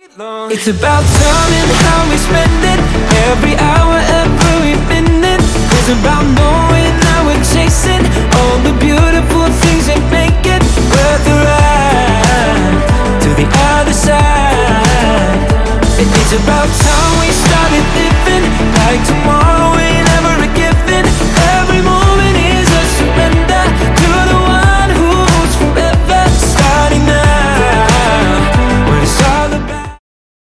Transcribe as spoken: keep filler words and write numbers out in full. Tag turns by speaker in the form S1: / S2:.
S1: It's about time and how we spend it. Every hour, every minute is about knowing that we're chasing all the beautiful things that make it worth the ride to the other side. It's about time we started living like tomorrow.